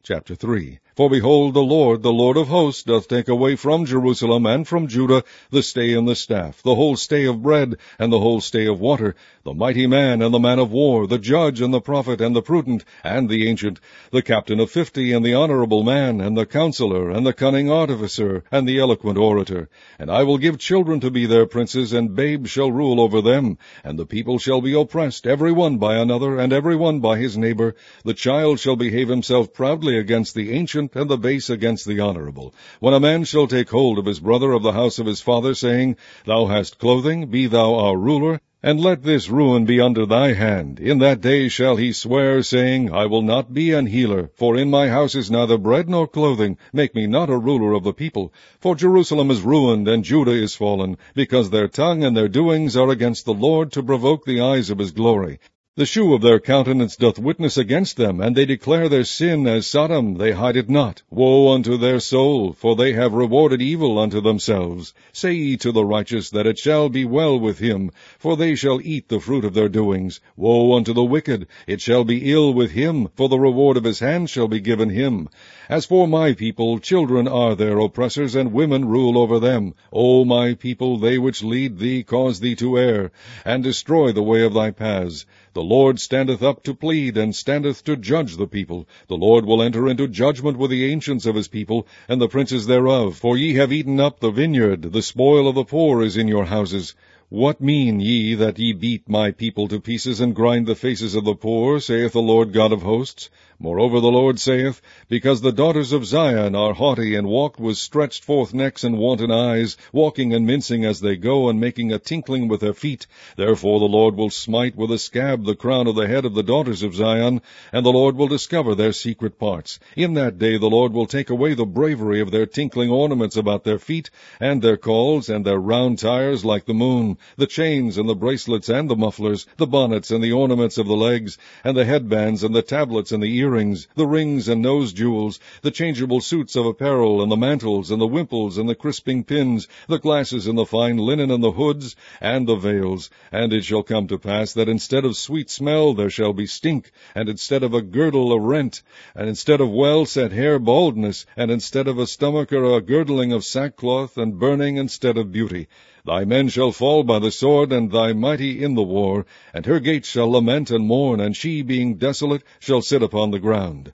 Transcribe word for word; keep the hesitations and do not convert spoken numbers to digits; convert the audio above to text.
Chapter three. For behold, the Lord, the Lord of hosts, doth take away from Jerusalem and from Judah the stay and the staff, the whole stay of bread, and the whole stay of water, the mighty man and the man of war, the judge and the prophet and the prudent and the ancient, the captain of fifty and the honorable man, and the counselor and the cunning artificer and the eloquent orator. And I will give children to be their princes, and babes shall rule over them. And the people shall be oppressed, every one by another, and every one by his neighbor. The child shall behave himself proudly against the ancient, and the base against the honorable. When a man shall take hold of his brother of the house of his father, saying, Thou hast clothing, be thou our ruler, and let this ruin be under thy hand. In that day shall he swear, saying, I will not be an healer, for in my house is neither bread nor clothing. Make me not a ruler of the people. For Jerusalem is ruined, and Judah is fallen, because their tongue and their doings are against the Lord, to provoke the eyes of his glory. The shew of their countenance doth witness against them, and they declare their sin as Sodom, they hide it not. Woe unto their soul, for they have rewarded evil unto themselves. Say ye to the righteous that it shall be well with him, for they shall eat the fruit of their doings. Woe unto the wicked, it shall be ill with him, for the reward of his hand shall be given him. As for my people, children are their oppressors, and women rule over them. O my people, they which lead thee cause thee to err, and destroy the way of thy paths. The Lord standeth up to plead, and standeth to judge the people. The Lord will enter into judgment with the ancients of his people, and the princes thereof. For ye have eaten up the vineyard, the spoil of the poor is in your houses. What mean ye that ye beat my people to pieces, and grind the faces of the poor, saith the Lord God of hosts? Moreover the Lord saith, Because the daughters of Zion are haughty, and walk with stretched forth necks and wanton eyes, walking and mincing as they go, and making a tinkling with their feet, therefore the Lord will smite with a scab the crown of the head of the daughters of Zion, and the Lord will discover their secret parts. In that day the Lord will take away the bravery of their tinkling ornaments about their feet, and their calls, and their round tires like the moon, the chains and the bracelets and the mufflers, the bonnets and the ornaments of the legs, and the headbands and the tablets and the earrings, earrings, the rings and nose jewels, the changeable suits of apparel, and the mantles, and the wimples, and the crisping pins, the glasses, and the fine linen, and the hoods, and the veils. And it shall come to pass that instead of sweet smell there shall be stink, and instead of a girdle a rent, and instead of well-set hair baldness, and instead of a stomacher a girdling of sackcloth, and burning instead of beauty. Thy men shall fall by the sword, and thy mighty in the war, and her gates shall lament and mourn, and she, being desolate, shall sit upon the ground.